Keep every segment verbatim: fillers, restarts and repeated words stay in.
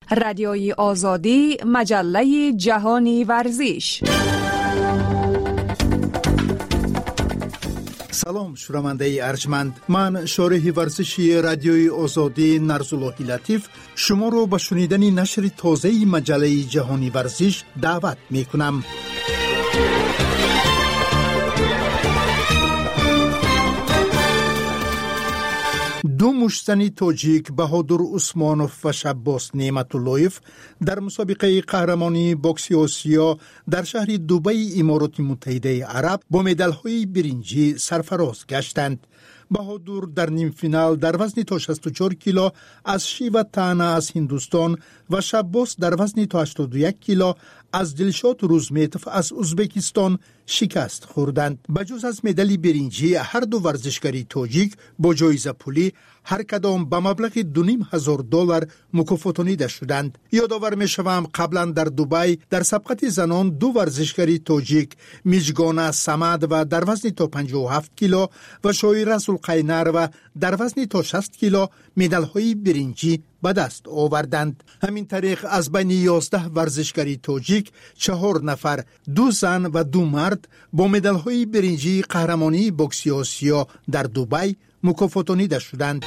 رادیوی آزادی، مجله جهانی ورزش. سلام شنونده ارجمند، من شارح ورزشی رادیوی آزادی نرزاللهی لطیف شما رو به شنیدن نشر تازه مجله جهانی ورزش دعوت می کنم. دو مشتنی تاجیک بهادر عثمانوف و شباس نعمت‌اللهیف در مسابقه قهرمانی بوکس آسیا در شهر دبی امارات متحده عرب با مدال‌های برنجی سرفراز گشتند. بهادر در نیم فینال در وزن تا شصت و چهار کیلو از شیوا تانا از هندوستان و شباس در وزن تا هشتاد و یک کیلو از دلشاد روزمیتوف از ازبکستان شکست خوردند. بجز از مدال برنجی، هر دو ورزشکاری تاجیک با جایزه پولی هر کدام به مبلغ دو نیم هزار دلار مکافاتانیده شدند. یادآور می‌شوم قبلا در دبی در سبقت زنان دو ورزشکاری تاجیک میجگانا سمد و در وزن تا پنجاه و هفت کیلو و شایره سلقینر و در وزن تا شصت کیلو مدال‌های برنجی به دست آوردند. همین طریق از بین یازده ورزشکاری تاجیک چهار نفر، دو زن و دو مرد با مدال‌های برنجی قهرمانی بوکس آسیا در دبی مکافاتانیده شدند.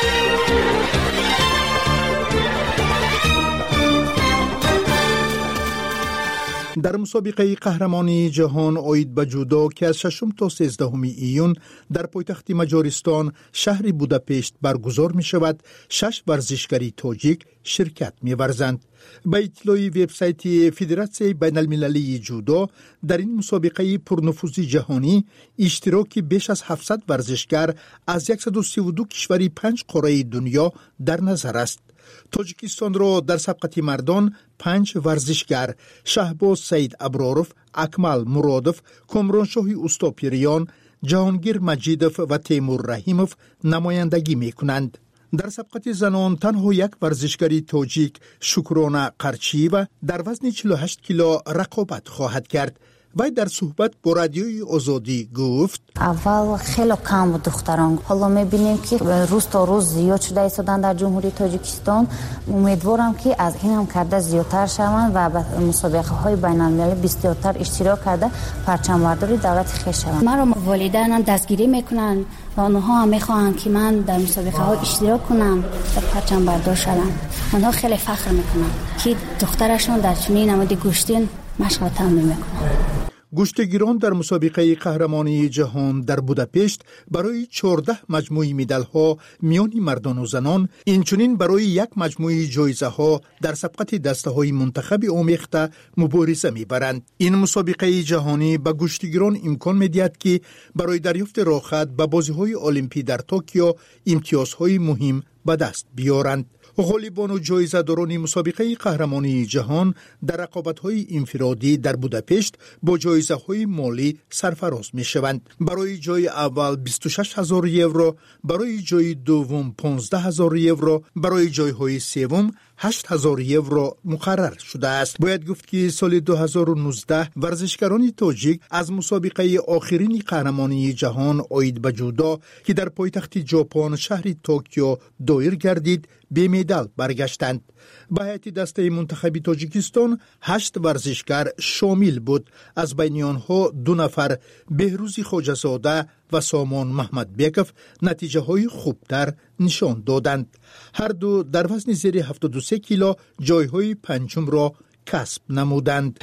در مسابقه قهرمانی جهان آید به جودو که از ششم تا سیزدهم ایون در پایتخت مجارستان شهر بوداپشت برگزار می شود، شش ورزشکاری تاجیک شرکت می ورزند. به اطلاع وبسایت فدراسیون بین المللی جودو، در این مسابقه پرنفوذ جهانی اشتراک بیش از هفتصد ورزشکار از صد و سی و دو کشور پنج قاره دنیا در نظر است. تاجیکستان را در سبقت مردان پنج ورزشکار شهباز سید ابراروف، اکمل مرادوف، کامرانشاه اوستاپیریان، جهانگیر مجیدوف و تیمور رحیموف نمایندگی می کنند. در سبقت زنان تنها یک ورزشکاری تاجیک شکرانه قرچیو در وزن چهل و هشت کیلو رقابت خواهد کرد. وی در صحبت با رادیوی آزادی گفت: اول خیلی کم بود دختران، حالا میبینیم که روز تا روز زیاد شده ایستادن در جمهوری تاجیکستان. امیدوارم که از این هم کرده زیادتر شوند و به مسابقه های بین المللی بسیارتر اشتراک کرده پرچم برداری دولت خویش شوند. مرا والدینم دستگیری میکنن و آنها هم میخواهند که من در مسابقه ها اشتراک کنم و پرچم بردار شوم. آنها خیلی فخر میکنن که دخترشون در چنین نماد گشتین مشق تمرین میکنن. گشتگیران در مسابقه قهرمانی جهان در بوداپشت برای چهارده مجموعه مدال ها میان مردان و زنان، اینچنین برای یک مجموعه جایزه ها در سبقت دسته های منتخب آمیخته مبارزه میبرند. این مسابقه جهانی به گشتگیران امکان میدهد که برای دریافت راحت به بازی های المپی در توکیو امتیازهای مهم به دست بیارند. غالبان و جایزه داران مسابقه قهرمانی جهان در رقابت‌های انفرادی در بوداپشت با جایزه‌های مالی سرفراز می‌شوند. برای جای اول بیست و شش هزار یورو، برای جای دوم پانزده هزار یورو، برای جای‌های سوم هشت هزار یورو مقرر شده است. باید گفت که سال دو هزار و نوزده ورزشکاران تاجیک از مسابقه آخرین قهرمانی جهان آید به جودو که در پایتخت ژاپن شهر توکیو دایر گردید به مدال برگشتند. به هیئت دسته منتخب تاجیکستان هشت ورزشکار شامل بود. از بین آنها دو نفر بهروز خواجه‌زاده و سامان محمد بیکف نتیجه های خوبتر نشان دادند. هر دو در وزن زیر هفتاد و سه کیلو جای های پنجم را کسب نمودند.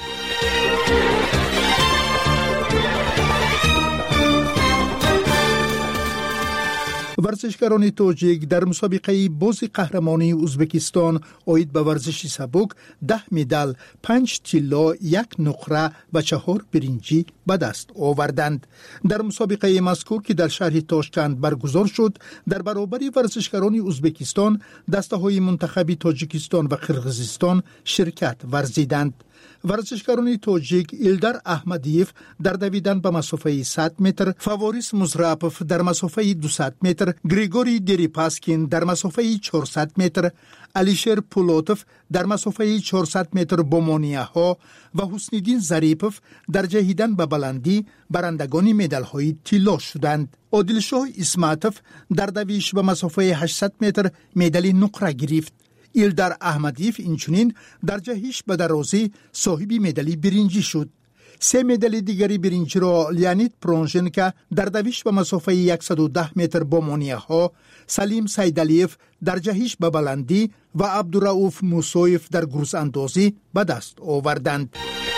ورزشکاران تاجیک در مسابقه باز قهرمانی ازبکستان آید به ورزش سبک ده مدال، پنج طلا، یک نقره و چهار برنجی به دست آوردند. در مسابقه مذکور که در شهر تاشکند برگزار شد، در برابر ورزشکاران ازبکستان دسته های منتخب تاجیکستان و قرقیزستان شرکت ورزیدند. ورزشکاران تاجیک ایلدار احمدیف در دویدن به مسافه صد متر، فواریس مزرابوف در مسافه دویست متر، گریگوری دریپاسکین در مسافه چهارصد متر، علیشیر پولوتوف در مسافه چهارصد متر با مانعه‌ها و حسنیدین ظریفوف در جهیدن به بلندی برندگان مدال‌های طلا شدند. عادلشاه اسماتوف در دویش به مسافه هشتصد متر مدال نقره گرفت. ایلدر احمدیف اینچنین در جهش به درازی صاحب مدال برنجی شد. سه مدال دیگری برنجی را لیانید پرونژنکا در دویش به مسافه صد و ده متر با مانیاها، سلیم سیدالیف در جهش به بلندی و عبدالرؤوف موسویف در گروس اندازی به دست آوردند.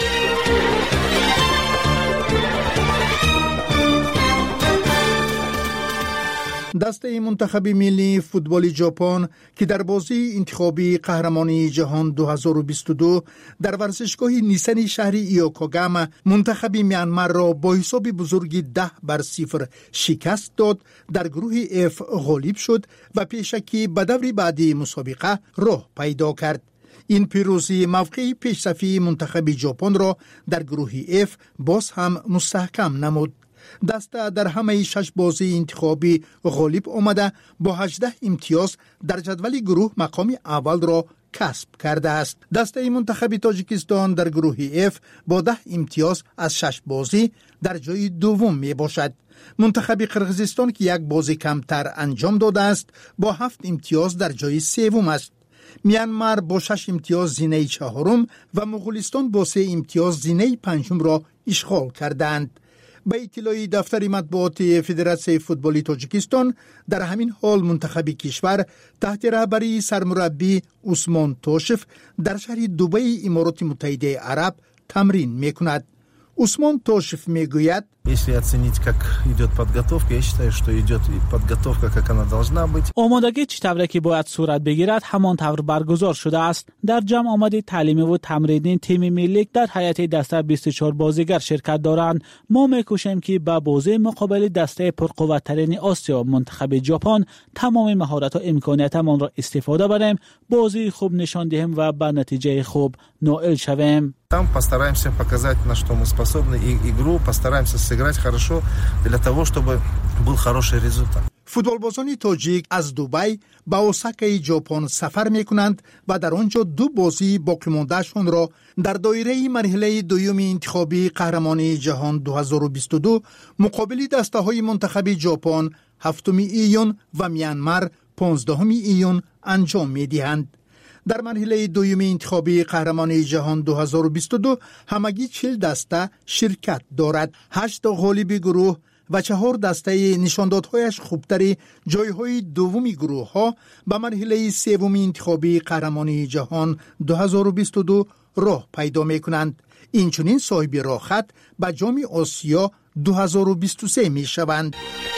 دسته منتخب ملی فوتبال ژاپن که در بازی انتخابی قهرمانی جهان دو هزار و بیست و دو در ورزشگاه نیسن شهر ایوکوگاما منتخب میانمار را با حساب بزرگی ده بر صفر شکست داد، در گروه اف غالب شد و پیشکی به دور بعدی مسابقه راه پیدا کرد. این پیروزی موقع پیشرفتی منتخب ژاپن را در گروه اف باز هم مستحکم نمود. دسته در همه شش بازی انتخابی غالب آمده با هجده امتیاز در جدول گروه مقام اول را کسب کرده است. دسته منتخب تاجیکستان در گروه اف با ده امتیاز از شش بازی در جای دوم می باشد. منتخب قرقیزستان که یک بازی کمتر انجام داده است با هفت امتیاز در جای سوم است. میانمار با شش امتیاز زینه چهارم و مغولستان با سه امتیاز زینه پنجم را اشغال کردند. به اطلاع دفتر مطبوعات فدراسیون فوتبال تاجیکستان در همین حال منتخب کشور تحت رهبری سرمربی عثمان توشف در شهر دبی امارات متحده عرب تمرین میکند. عثمان توشف میگوید Если оценить, как идет подготовка, я считаю, что идет подготовка, как она должна быть. آمادگی چطوری که باید صورت بگیرد همان طور برگزار شده است. در جمع آماده تعلیمی و تمرینی تیم ملی در هیئت دسته بیست و چهار بازیگر شرکت دارند. ما می‌کوشیم که با بازی مقابل دسته پرقوت‌ترین آسیا منتخب ژاپن تمام مهارت و امکانیتمان را استفاده بریم، بازی خوب نشان دهیم و به نتیجه خوب نائل شویم. Там постараемся показать, на что мы способны, и игру постараемся сыграть хорошо для того, чтобы был хороший результат. فوتبالبازان تاجیک از دبی به اوساکای ژاپن سفر میکنند و در آنجا دو بازی باقی مانده‌شان را در دایره مرحله دوم انتخابی قهرمانی جهان دو هزار و بیست و دو مقابل دسته‌های منتخب ژاپن هفتم ایون و میانمار پانزدهم ایون انجام میدهند. در مرحله دوم انتخابی قهرمانی جهان دو هزار و بیست و دو همگی چهل دسته شرکت دارد. هشت غالب گروه و چهار دسته نشاندادهایش خوبتری جایهای دومی گروه ها به مرحله سوم انتخابی قهرمانی جهان دو هزار و بیست و دو راه پیدا می کنند. اینچنین صاحب راحت به جام آسیا دو هزار و بیست و سه می شوند.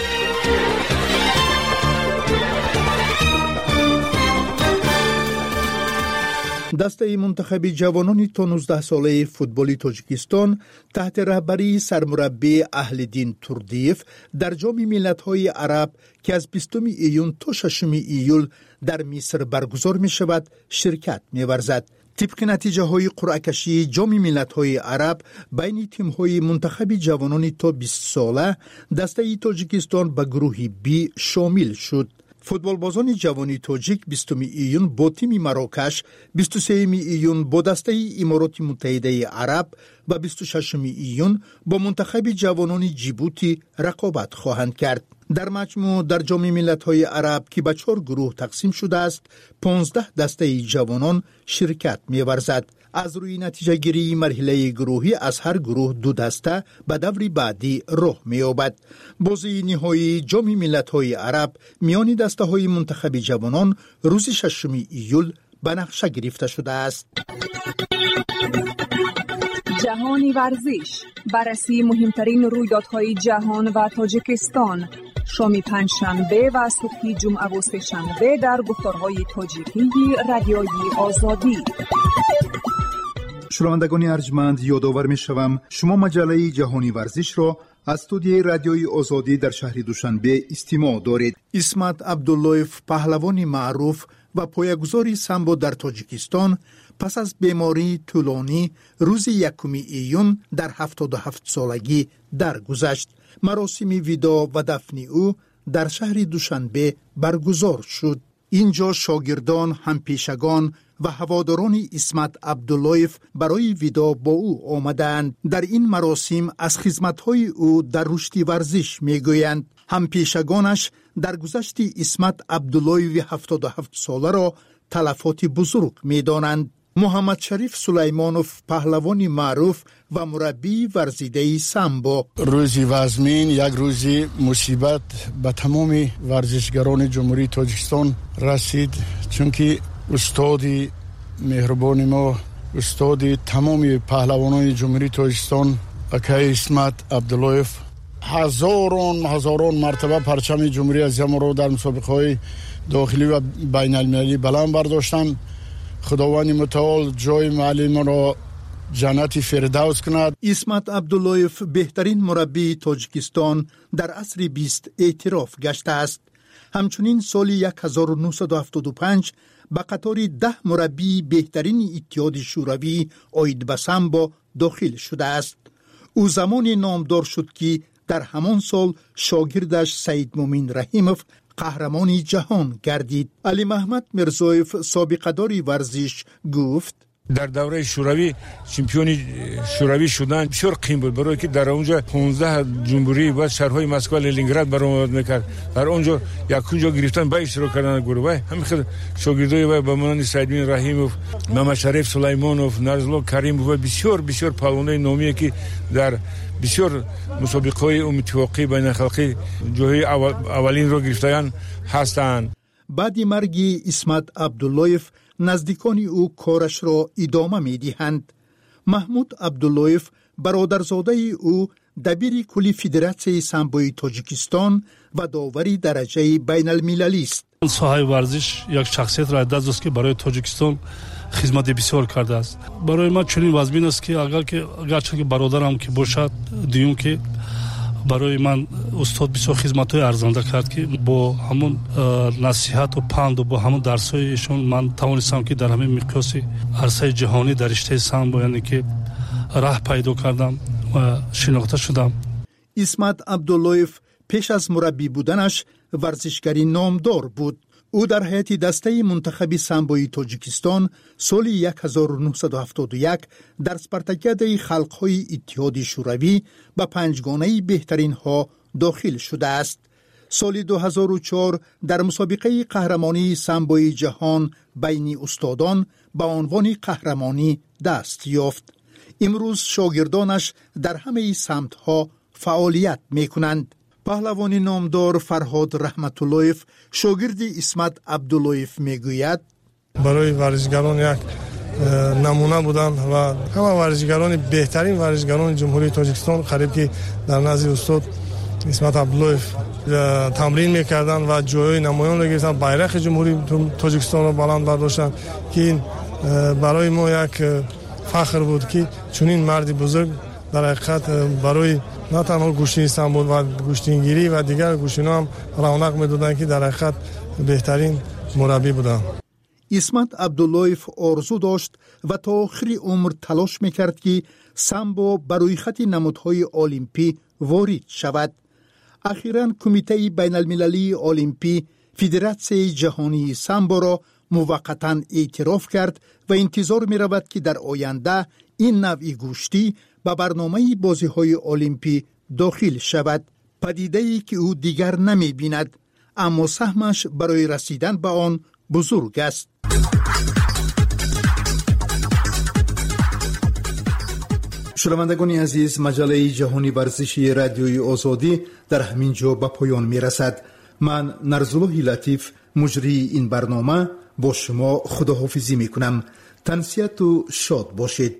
دسته منتخب جوانان تا نوزده ساله فوتبال تاجیکستان تحت رهبری سرمربی اهلدین توردیف در جام ملت‌های عرب که از بیستم ایون تا ششم ایول در مصر برگزار می شود شرکت می ورزد. طبق نتیجه های قرعه کشی جام ملت‌های عرب بین تیم‌های منتخب جوانان تا بیست ساله دسته تاجیکستان به گروه بی شامل شد. فوتبالبازان جوانی تاجیک بیستم ایون با تیم مراکش، بیست و سوم ایون با دسته امارات متحده عرب و بیست و ششم ایون با منتخب جوانان جیبوتی رقابت خواهند کرد. در مجموع در جام ملت‌های عرب که به چهار گروه تقسیم شده است، پانزده دسته جوانان شرکت می‌ورزد. از روی نتیجه گیری مرحله گروهی از هر گروه دو دسته به دور بعدی راه می‌یابد. بازی نهایی جام ملت‌های عرب میان دسته‌های منتخب جوانان روز ششم ایول به نقشه گرفته شده است. جهانی ورزش، بررسی مهمترین رویدادهای جهان و تاجیکستان، شام پنجشنبه و صبح جمعه و سه‌شنبه در گفتارهای تاجیکی رادیوی آزادی. شنوندگان ارجمند، یادآور می‌شوم شما مجله جهانی ورزش را از استودیوی رادیوی آزادی در شهر دوشنبه استماع دارید. اسمت عبداللهیف، پهلوان معروف و پایه‌گذار سامبو در تاجیکستان، پس از بیماری طولانی روز یکم ایون در هفتاد و هفت سالگی درگذشت. مراسم ویدا و دفن او در شهر دوشنبه برگزار شد. اینجا شاگردان، همپیشگان و هواداران اسمت عبداللهیف برای ویدا با او آمدند. در این مراسم از خدمت‌های او در رشد ورزش میگویند. همپیشگانش در گذشت اسمت عبداللهیف هفتاد و هفت ساله را تلفات بزرگ می دانند. محمد شریف سلیمانوف پهلوان معروف و مربی ورزیده سامبو: روزی وزمین یک روزی مصیبت به تمام ورزشگران جمهوری تاجیکستان رسید، چونکه استادی مهربان ما، استادی تمام پهلوانان جمهوری تاجیکستان اکای اسمت عبداللهیف هزاران هزاران مرتبه پرچم جمهوری اسلامی ما را در مسابقه‌های داخلی و بین المللی بلند برداشتند. خداوند متعال جای معلم را جنت فردوس کند. اسمت عبداللهیف بهترین مربی تاجیکستان در عصر بیست اعتراف گشته است. همچنین سال هزار و نهصد و هفتاد و پنج به قطار ده مربی بهترین اتحاد شوروی آید به سامبو داخل شده است. او زمانی نامدار شد که در همان سال شاگردش سید مومن رحیموف قهرمان جهان گردید. علی محمد مرزایف سابقه‌دار ورزش گفت: در دوره شوروی چمپیون شوروی شدن بسیار قیم بود، برای که در اونجا پانزده جمهوری و شهرهای مسکو و لنینگراد برآمد میکرد. در اونجا یکونجا گرفتن به اشتراک کردن گروه همین خود شاگردای و به مانند سید مومن رحیموف، محمد شریف سلیمانوف، نرزالله کریموف و بسیار بسیار پهلوانای نامی که در بسیار مسابقه‌های اتفاقی بین الخلقی جای اول اولین رو گرفتن هستند. بعد مرگ اسمت عبداللهیف نزدیکان او کارش را ادامه می دهند. محمود عبداللهیف برادرزاده او دبیر کلی فدراسیون سامبوی تاجیکستان و داوری درجه بین المللی است. ساحه ورزش یک شخصیت را دست است که برای تاجیکستان خدمت بسیار کرده است. برای ما چنین واجبین است که اگر که اگرچه که برادرم که باشد، دیون که برای من استاد بسیار خدمت‌های ارزنده کرد که با همون نصیحت و پند و با همون درس‌های ایشون من توانستم که در همین مقیاس عرصه جهانی در رشته سامبو یعنی که راه پیدا کردم و شناخته شدم. اسمت عبداللهیف پیش از مربی بودنش ورزشگری نامدار بود. او در هیئت دسته منتخب سامبوی تاجیکستان سال هزار و نهصد و هفتاد و یک در اسپارتاکیاد خلق‌های اتحاد شوروی به پنجگانه بهترین ها داخل شده است. سال دو هزار و چهار در مسابقه قهرمانی سامبوی جهان بین استادان به عنوان قهرمانی دست یافت. امروز شاگردانش در همه سمت‌ها فعالیت می‌کنند. پهلوان نامدار فرهاد رحمت اللهیف شاگرد اسمت عبداللهیف میگوید: برای ورزشگران یک نمونه بودن و همه ورزشگران بهترین ورزشگران جمهوری تاجیکستان قریب که در نزد استاد اسمت عبداللهیف تمرین میکردن و جای نمایان را گرفتن، بیرق جمهوری تاجیکستان را بلند برداشتن که این برای ما یک فخر بود که چنین مردی بزرگ در حقیقت برای نه تنها گوشتین سامبو و گوشتینگیری و دیگر گوشتینا هم رونق میدادن که در حقیقت بهترین مربی بودن. اسمت عبداللهیف آرزو داشت و تا آخر عمر تلاش میکرد که سامبو برای خط نمودهای المپی وارد شود. اخیراً کمیته بین المللی المپی فدراسیون جهانی سامبو را موقتاً اعتراف کرد و انتظار می رود که در آینده این نوع گوشتی به برنامه بازی‌های المپی داخل شود. پدیده‌ای که او دیگر نمی بیند، اما سهمش برای رسیدن به آن بزرگ است. شنوندگان عزیز، مجله جهانی ورزشی رادیوی آزادی در همین جا به پایان می رسد. من نرزالله لطیف مجری این برنامه با شما خداحافظی می کنم. تنسیت و شاد باشید.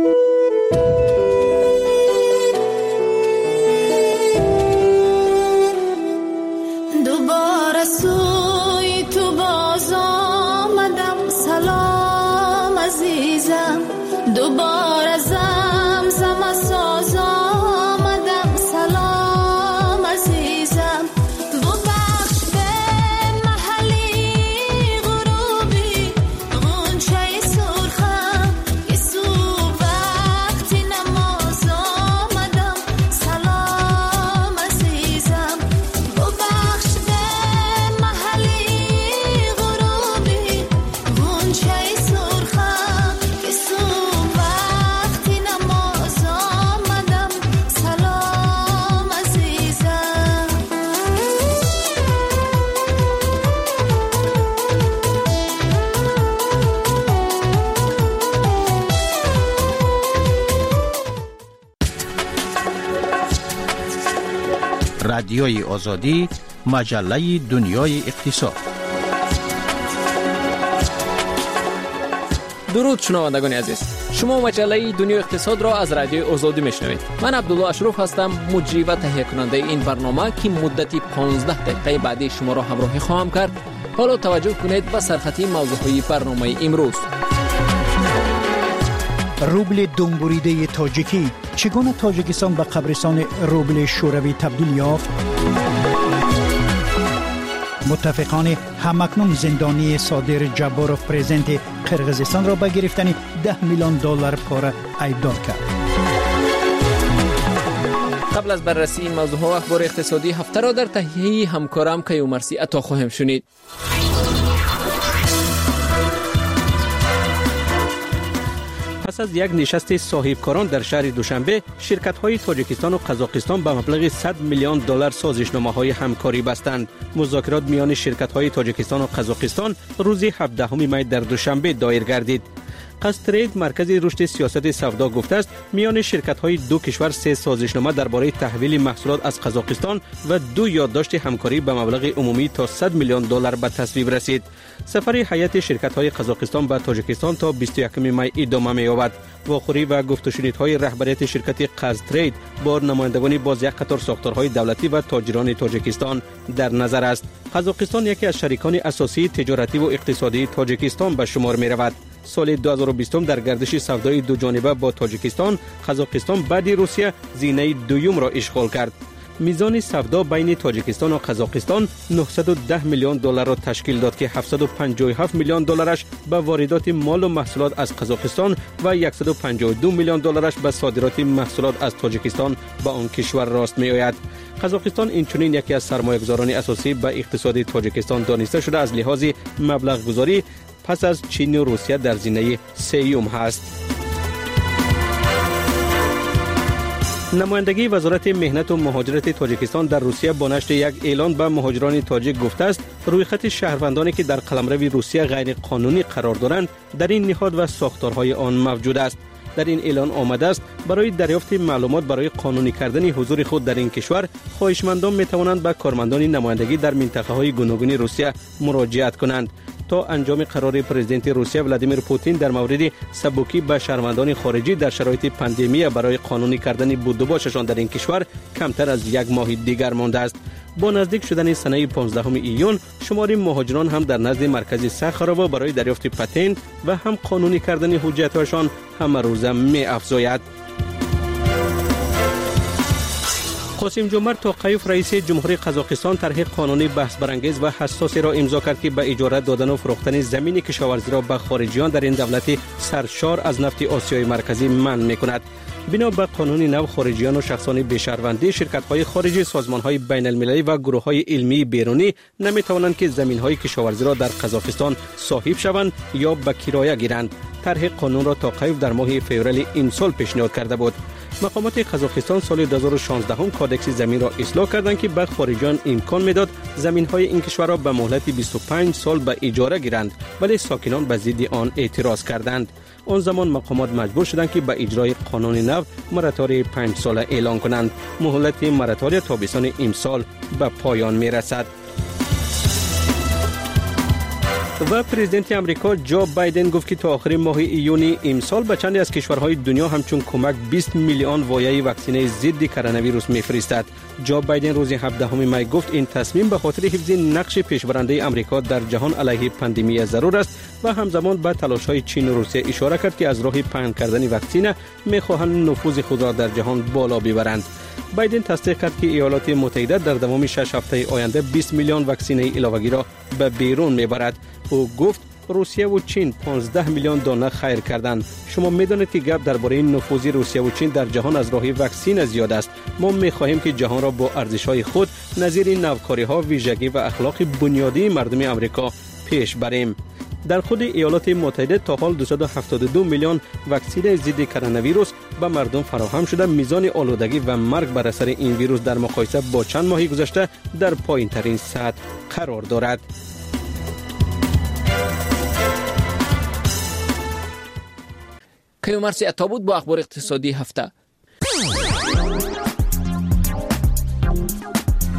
دوباره سوی تو باز آمدم، سلام عزیزم. دوباره زمزم ساز آمدم، سلام عزیزم. ببخش به محلی غروبی غنچه سرخم که صبح وقتی نماز آمدم، سلام عزیزم. ببخش به محلی غروبی غنچه سرخم که صبح رادیوی آزادی، مجله دنیای اقتصاد. درود شنوندگان عزیز، شما مجله دنیای اقتصاد را از رادیوی آزادی میشنوید. من عبدالله اشرف هستم، مجری و تهیه کننده این برنامه که مدتی پانزده دقیقه بعدی شما را همراهی خواهم کرد. حالا توجه کنید به سرخطی موضوعی برنامه امروز. روبل دنبوریده تاجیکی، چگونه تاجیکستان به قبرستان روبل شوروی تبدیل یافت؟ متفقان همکنون زندانی صادر جباروف پرزیدنت قرقیزستان را به گرفتن ده میلیون دلار پاره ایبدار کرد. قبل از بررسی این موضوع و اخبار اقتصادی هفته را در تهیه همکارم کیومرثی عطا خواهیم شنید. پس از یک نشست صاحبکاران در شهر دوشنبه، شرکت‌های تاجیکستان و قزاقستان به مبلغ صد میلیون دلار سازشنامه‌های همکاری بستند. مذاکرات میان شرکت‌های تاجیکستان و قزاقستان روز هفدهم می در دوشنبه دایر گردید. قصترید مرکز رشد سیاست سودا گفته است میان شرکت‌های دو کشور سه سازشنامه درباره تحویل محصولات از قزاقستان و دو یادداشت همکاری به مبلغ عمومی تا صد میلیون دلار به تصویب رسید. سفر هیئت شرکت‌های قزاقستان به تاجیکستان تا بیست و یکم می ادامه می‌یابد. واخوری و گفت و شنیدهای رهبریت شرکت قصترید با نمایندگان باز یک قطار ساختارهای دولتی و تاجران تاجیکستان در نظر است. قزاقستان یکی از شریکان اساسی تجارتی و اقتصادی تاجیکستان به شمار می‌رود. سال دو هزار و بیست در گردش سودای دو جانبه با تاجیکستان، قزاقستان بعد روسیه زینه دوم را اشغال کرد. میزان سودا بین تاجیکستان و قزاقستان نهصد و ده میلیون دلار را تشکیل داد که هفتصد و پنجاه و هفت میلیون دلارش به واردات مال و محصولات از قزاقستان و صد و پنجاه و دو میلیون دلارش به صادرات محصولات از تاجیکستان به آن کشور راست می آید. قزاقستان اینچنین یکی از سرمایه‌گذاران اساسی به اقتصاد تاجیکستان دانسته شده از لحاظ مبلغ گذاری پس از چین و روسیه در زینه سیوم هست. نمایندگی وزارت مهنت و مهاجرت تاجیکستان در روسیه با نشر یک اعلان به مهاجران تاجیک گفته است روی خط شهروندانی که در قلمرو روسیه غیر قانونی قرار دارند در این نهاد و ساختارهای آن موجود است. در این اعلان آمده است برای دریافت معلومات برای قانونی کردن حضور خود در این کشور، خواهشمندان می توانند به کارمندان نمایندگی در منطقه‌های گوناگون روسیه مراجعت کنند. تا انجام قرار پرزیدنت روسیه ولادیمیر پوتین در مورد سبکی به شهروندان خارجی در شرایط پاندمی برای قانونی کردن بود و باششان در این کشور کمتر از یک ماه دیگر مانده است. با نزدیک شدن سنه پانزدهم ایون، شمار مهاجران هم در نزد مرکز سخراوا برای دریافت پتنت و هم قانونی کردن حجت‌هایشان همه روزه می افزاید. قاسم جمعت توقیف رئیس جمهوری قزاقستان طرح قانونی بحث برانگیز و حساسی را امضا کرد که به اجاره دادن و فروختن زمین کشاورزی را به خارجیان در این دولت سرشار از نفت آسیای مرکزی منع می‌کند. بنا به قانون نو، خارجیان و شخصان بی‌شهروندی، شرکت‌های خارجی، سازمان‌های بین‌المللی و گروه‌های علمی بیرونی نمی‌توانند که زمین‌های کشاورزی را در قزاقستان صاحب شوند یا به کرایه گیرند. طرح قانون را توقیف در ماه فوریه این سال پیشنهاد کرده بود. مقامات قزاقستان سال دو هزار و شانزده هم کادکس زمین را اصلاح کردند که به خارجیان امکان میداد زمین‌های این کشور را به مهلت بیست و پنج سال به اجاره گیرند، ولی ساکنان به ضد آن اعتراض کردند. آن زمان مقامات مجبور شدند که به اجرای قانون نو مراتوری پنج ساله اعلان کنند. مهلت مراتوری تابستان امسال به پایان میرسد. و پرزیدنت امریکا جو بایدن گفت که تا آخر ماه ایون امسال به چندی از کشورهای دنیا همچون کمک بیست میلیون وایه واکسینه ضد کرونا ویروس میفرستد. جو بایدن روز هفدهم می گفت این تصمیم به خاطر حفظ نقش پیشبرنده امریکا در جهان علیه پاندمی ضرور است و همزمان به تلاش‌های چین و روسیه اشاره کرد که از راه پهن کردن واکسینه می‌خواهند نفوذ خود را در جهان بالا ببرند. بایدن تصدیق کرد که ایالات متحده در دوام شش هفته آینده بیست میلیون واکسینه علاوه‌ای را به بیرون میبرد. او گفت روسیه و چین پانزده میلیون دانه خیر کردند. شما میدانید که گپ درباره نفوذ روسیه و چین در جهان از راه واکسین زیاد است. ما می‌خواهیم که جهان را با ارزش‌های خود نظیر نوکاری‌ها، ویژگی و اخلاق بنیادی مردم آمریکا پیش بریم. در خود ایالات متحده تا حال دویست و هفتاد و دو میلیون واکسن ضد کرونا ویروس به مردم فراهم شده. میزان آلودگی و مرگ بر اثر این ویروس در مقایسه با چند ماه گذشته در پایین‌ترین سطح قرار دارد. کیومرثی عطا بود با اخبار اقتصادی هفته.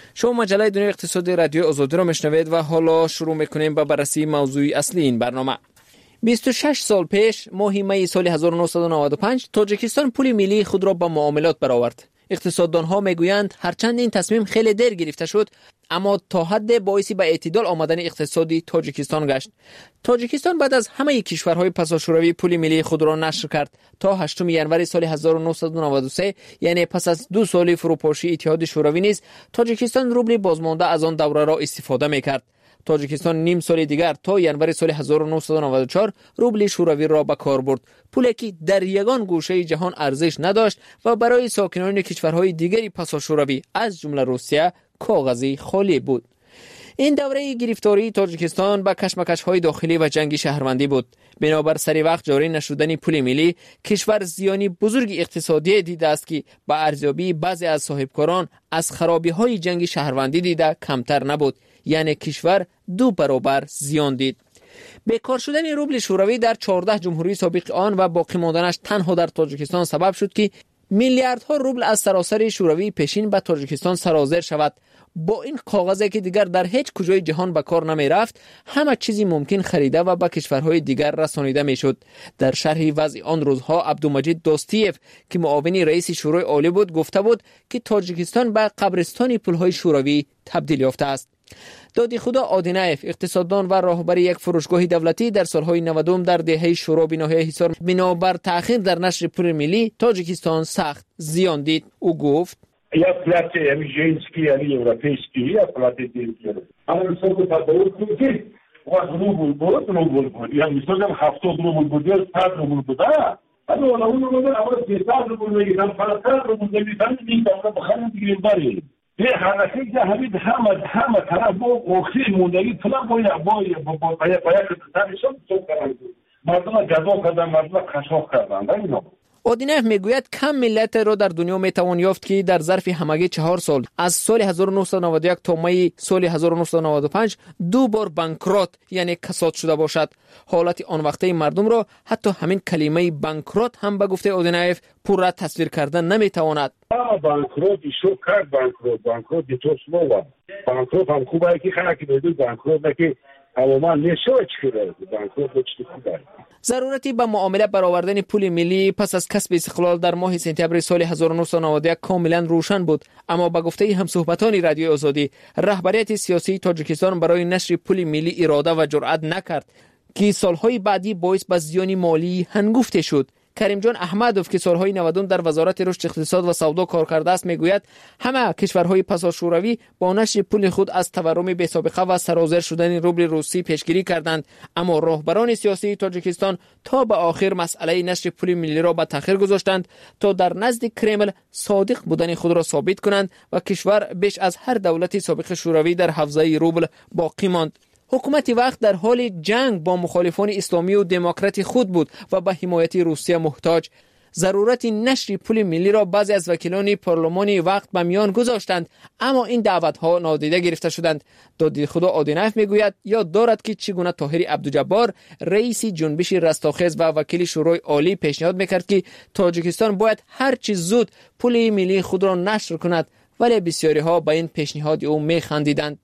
شما مجله دنیای اقتصادی رادیو آزادی را میشنوید و حالا شروع میکنیم با بررسی موضوع اصلی این برنامه. بیست و شش سال پیش ماه می سال هزار و نهصد و نود و پنج تاجیکستان پول ملی خود را با معاملات برآورد. اقتصاددانها میگویند هرچند این تصمیم خیلی دیر گرفته شد اما تا حد باعث به اعتدال آمدن اقتصادی تاجیکستان گشت. تاجیکستان بعد از همه کشورهای پساشوروی پول ملی خود را نشر کرد تا هشتم ژانویه سال هزار و نهصد و نود و سه، یعنی پس از دو سال فروپاشی اتحاد شوروی نیز تاجیکستان روبل بازمانده از آن دوره را استفاده میکرد. تاجیکستان نیم سال دیگر تا ژانویه سال هزار و نهصد و نود و چهار روبل شوروی را به کار برد، پولی که در یگان گوشه جهان ارزش نداشت و برای ساکنان کشورهای دیگری پساشوروی از جمله روسیه کاغذی خالی بود. این دوره گرفتاری تاجیکستان با کشمکش‌های داخلی و جنگ شهروندی بود. بنابر سری وقت جاری نشدن پول ملی، کشور زیانی بزرگ اقتصادی دیده است که با ارزیابی بعضی از صاحبکاران از خرابی‌های جنگ شهروندی دیده کمتر نبود، یعنی کشور دو برابر زیان دید. بیکار شدن روبل شوروی در چهارده جمهوری سابق آن و باقی ماندنش تنها در تاجیکستان سبب شد که میلیاردها روبل از سراسر شوروی پیشین به تاجیکستان سرازیر شود. با این کاغذی که دیگر در هیچ کجای جهان به کار نمی رفت، همه چیزی ممکن خریده و به کشورهای دیگر رسانیده می شد. در شرح وضع آن روزها عبدالمجید دوستیف که معاون رئیس شورای عالی بود گفته بود که تاجیکستان به قبرستان پولهای شوروی تبدیل یافته است. دادی خدا آدینایف، اقتصاددان و راهبر یک فروشگاه دولتی در سالهای نود در دهه شورا به ناحیه حصار، بنابر تأخیر در نشر پول ملی تاجیکستان سخت زیان دید. او گفت یا پلات امیجینسکی یا اروپیسکی یا پلات دیگر. اما سوق تداول کنید و روبل بود روبل بود. یا مثلا هفتاد روبل بود یا صد روبل بود. اما اون روبل اول سیصد روبل میگن، پنجصد روبل میگن، این دولت بخرید دیگه داری. به حرکتی که همین همه همه طرف با اوخی موندگی طلا باید باید باید باید باید کتابشون سوق کردن. مردم جذاب کردن، مردم خشاف کردن. اینا. اودینف میگوید کم ملت را در دنیا میتوان یافت که در ظرف همگی چهار سال از سال هزار و نهصد و نود و یک تا می سال هزار و نهصد و نود و پنج دو بار بانکرات یعنی کساد شده باشد. حالت آن وقته مردم را حتی همین کلمه بانکرات هم به گفته اودینف پورا تصویر کردن نمیتواند. بانکرات شو کرد بانکرات بانکرات تو سلوا بانکرات هم خوبه که خلک بدون بانکرات که عموما نشو چیره بانکرات چی خوبه. ضرورتی به معامله برآوردن پول ملی پس از کسب استقلال در ماه سپتامبر سال هزار و نهصد و نود و یک کاملا روشن بود، اما به گفته همصحبتان رادیو آزادی رهبریت سیاسی تاجیکستان برای نشر پول ملی اراده و جرأت نکرد که سالهای بعدی باعث به زیان مالی هنگفته شد. کریم جان احمدوف که سالهای نود در وزارت رشد اقتصاد و سودا کار کرده است میگوید همه کشورهای پساشوروی با نشر پول خود از تورم بی‌سابقه و سرازیر شدن روبل روسی پیشگیری کردند، اما راهبران سیاسی تاجیکستان تا به آخر مسئله نشر پول ملی را به تأخیر گذاشتند تا در نزد کرمل صادق بودن خود را ثابت کنند و کشور بیش از هر دولت سابق شوروی در حوزه روبل باقی ماند. حکومت وقت در حال جنگ با مخالفان اسلامی و دموکرات خود بود و به حمایت روسیه محتاج. ضرورت نشر پول ملی را بعضی از وکیلان پارلمانی وقت به میان گذاشتند، اما این دعوت‌ها نادیده گرفته شدند. دادی خدا آدینایف میگوید یاد دارد که چگونه طاهر عبدالجبار رئیس جنبش رستاخیز و وکیل شورای عالی پیشنهاد میکرد که تاجیکستان باید هر چه زود پول ملی خود را نشر کند، ولی بسیاری ها به این پیشنهاد او میخندیدند.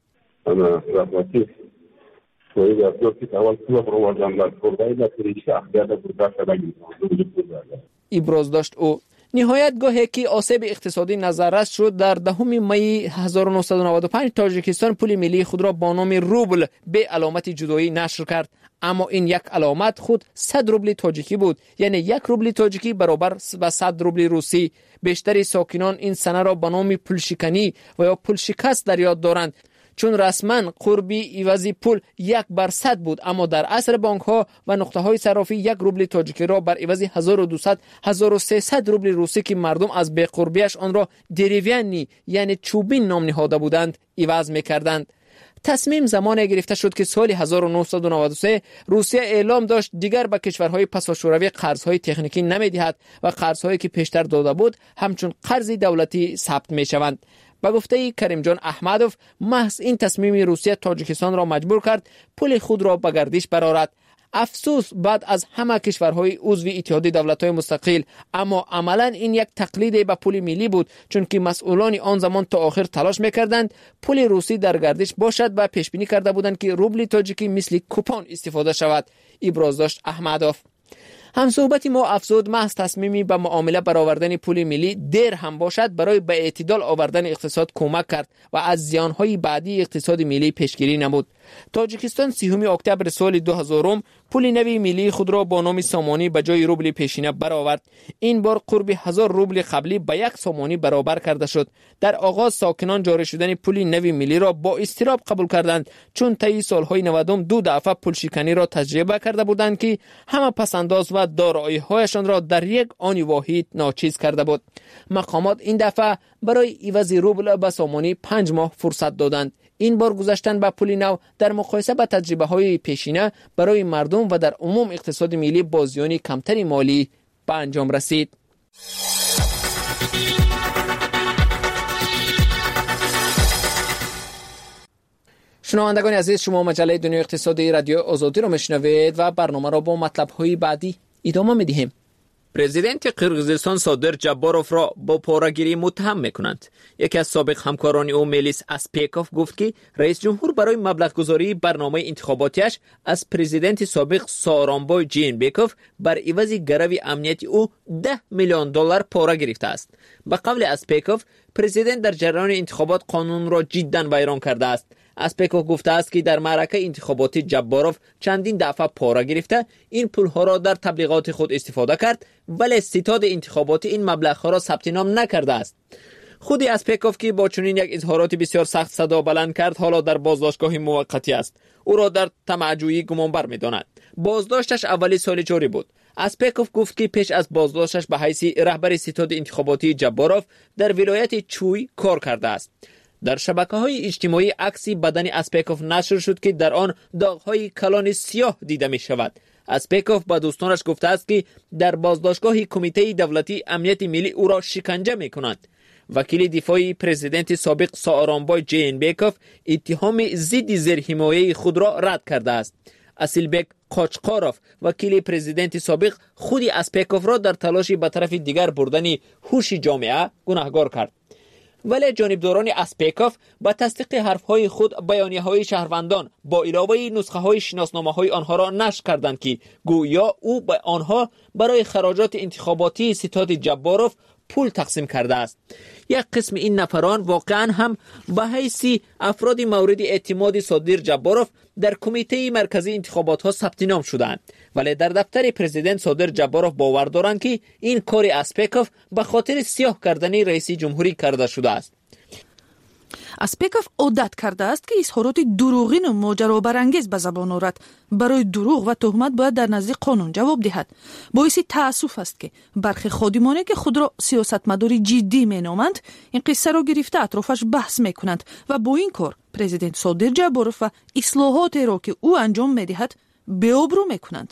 ابراز داشت او. نهایت گاهی که آسیب اقتصادی نظررس شد در دهم می هزار و نهصد و نود و پنج تاجیکستان پول ملی خود را با نام روبل به علامت جدایی نشر کرد، اما این یک علامت خود صد روبل تاجیکی بود، یعنی یک روبل تاجیکی برابر با صد روبل روسی. بیشتر ساکنان این سنه را به نام پولشکنی و یا پول شکست در یاد دارند، چون رسما قربی عوضی پول یک بر صد بود، اما در عصر بانک ها و نقطه های صرافی یک روبل تاجیکی را بر عوض هزار و دویست هزار و سیصد روبل روسی که مردم از بی قربیش آن را دریویانی یعنی چوبین نام نهاده بودند عوض می‌کردند. تصمیم زمانی گرفته شد که سال هزار و نهصد و نود و سه روسیه اعلام داشت دیگر به کشورهای پساشوروی قرضهای تکنیکی نمی‌دهد و قرضهایی که پیشتر داده بود همچون قرض دولتی ثبت می‌شوند. با گفته کریم جان احمدوف محض این تصمیم روسیه تاجیکستان را مجبور کرد پول خود را به گردش برآورد. افسوس بعد از همه کشورهای عضو اتحادیه دولت‌های مستقل، اما عملاً این یک تقلید به پول ملی بود، چون که مسئولان آن زمان تا آخر تلاش می‌کردند پول روسی در گردش باشد و پیش بینی کرده بودند که روبل تاجیکی مثل کوپون استفاده شود. ابراز داشت احمدوف. هم صحبت ما افزود محض تصمیمی به معامله برآوردن پول ملی دیر هم باشد برای به اعتدال آوردن اقتصاد کمک کرد و از زیانهای بعدی اقتصاد ملی پیشگیری نمود. تاجیکستان سیوم اکتبر سال دو هزار پول نوی ملی خود را با نام سامانی به جای روبل پیشینه برآورد. این بار قرب هزار روبل قبلی به یک سامانی برابر کرده شد. در آغاز ساکنان جاری شدن پول نوی ملی را با اضطراب قبول کردند، چون طی سالهای نودم دو دفعه پول شکنی را تجربه کرده بودند که همه پسنداز و دارایی‌هایشان را در یک آن واحد ناچیز کرده بود. مقامات این دفعه برای عوض روبل به سامانی پنج ماه فرصت دادند. این بار گذاشتن به پول نو در مقایسه با تجربه های پیشینه برای مردم و در عموم اقتصاد ملی با زیان کمتری مالی به انجام رسید. شنوندگان عزیز، شما مجله دنیای اقتصادی رادیو آزادی را میشنوید و برنامه را با مطلب های بعدی ادامه میدهیم. پرزیدنت قرقیزستان صادر جباروف را با پاره‌گیری متهم میکنند. یکی از سابق همکاران او میلیس اسپیکوف گفت که رئیس جمهور برای مبلغ گذاری برنامه انتخاباتیش از پرزیدنت سابق سارانبای جینبکوف بر عوض گروی امنیتی او ده میلیون دلار پاره گرفته است. به قول اسپیکوف، پرزیدنت در جریان انتخابات قانون را جداً ویران کرده است. اسپیکوف گفته است که در معرکه انتخاباتی جباروف چندین دفعه پاره گرفته این پولها را در تبلیغات خود استفاده کرد، ولی ستاد انتخاباتی این مبلغ را ثبت نام نکرده است. خود اسپیکوف که با چنین یک اظهارات بسیار سخت صدا بلند کرد حالا در بازداشتگاه موقتی است. او را در طمع‌جویی گمانبر می‌داند. بازداشتش اولی سال جاری بود. اسپیکوف گفت که پیش از بازداشتش به حیث رهبر ستاد انتخاباتی جباروف در ولایت چوی کار کرده است. در شبکه‌های اجتماعی عکسی بدن اسپیکوف نشر شد که در آن داغ‌های کلان سیاه دیده می‌شود. اسپیکوف با دوستانش گفته است که در بازداشتگاه کمیته دولتی امنیت ملی او را شکنجه می‌کنند. وکیل دفاعی پرزیدنت سابق سارانبای جینبکوف اتهام ضد زیرحمایه خود را رد کرده است. اسیلبک قاچقاروف وکیل پرزیدنت سابق خود اسپیکوف را در تلاشی به طرف دیگر بردن هوش جامعه گناهکار کرد. ولی جانبداران اسپیکوف با تصدیق حرفهای خود بیانیه‌های شهروندان با علاوه نسخه‌های شناسنامه‌های آنها را نشر کردند که گویا او به آنها برای خراجات انتخاباتی ستاد جباروف پول تقسیم کرده است. یک قسم این نفران واقعا هم به حیث افراد مورد اعتماد صادر جباروف در کمیته مرکزی انتخابات ها ثبت نام شدند، ولی در دفتر پرزیدنت صادر جباروف باور دارند که این کار اسپیکوف به خاطر سیاه کردن رئیس جمهوری کرده شده است. اسپیکوف عادت کرده است که اظهارات دروغین و ماجرابرانگیز به زبان آورد. برای دروغ و تهمت باید در نزد قانون جواب دهد. باعث تأسف است که برخی خادمانی که خود را سیاستمداری جدی مینامند این قصه را گرفته اطرافش بحث میکنند و با این کار پرزیدنت صادر جباروف و اصلاحات را که او انجام میدهد بی‌آبرو میکنند.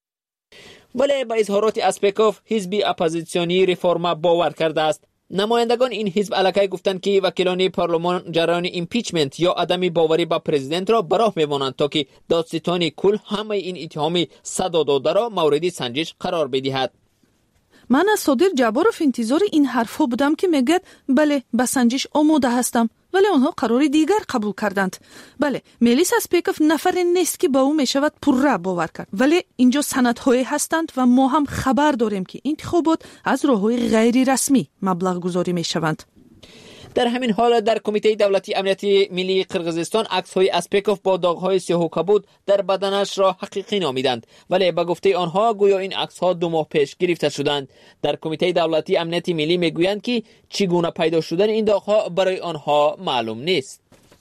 ولی با اظهارات اسپیکوف حزب اپوزیسیونی ریفورما باور کرده است. نمایندگان این حزب علاقه گفتند که وکیلان پارلمان جریان ایمپیچمنت یا عدم باوری با پرزیدنت را براه می‌مانند تا که دادستان کل همه این اتهام صدا داده را مورد سنجش قرار بدهد. من از صادر جباروف انتظار این حرفها بودم که میگد بله به سنجش آماده هستم، ولی آنها قرار دیگر قبول کردند. بله، میلیس اسپیکوف نفر نیست که با او میشود پرره باور کرد، ولی اینجا سندهایی هستند و ما هم خبر داریم که انتخابات از راه‌های غیر رسمی مبلغ گذاری میشوند. در همین حال در کمیته دولتی امنیت ملی قرقیزستان عکس‌های اسپیکوف با داغ‌های سیاه و کبود در بدنش را حقیقی نامیدند، ولی به گفته آنها گویا این عکس‌ها دو ماه پیش گرفته شدند. در کمیته دولتی امنیت ملی میگویند که چگونه پیدا شدن این داغ‌ها برای آنها معلوم نیست.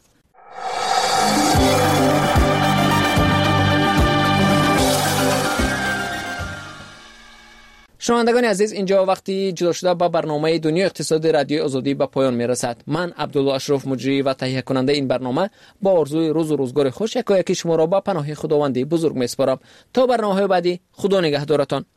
شنوندگان عزیز، اینجا وقتی جدا شده با برنامه دنیای اقتصاد رادیو آزادی به پایان میرسد. من عبدالله اشرف مجری و تهیه کننده این برنامه با آرزوی روز و روزگار خوش یکایک شما را با پناه خداوند بزرگ میسپارم. تا برنامه‌های بعدی، خدا نگهدارتان.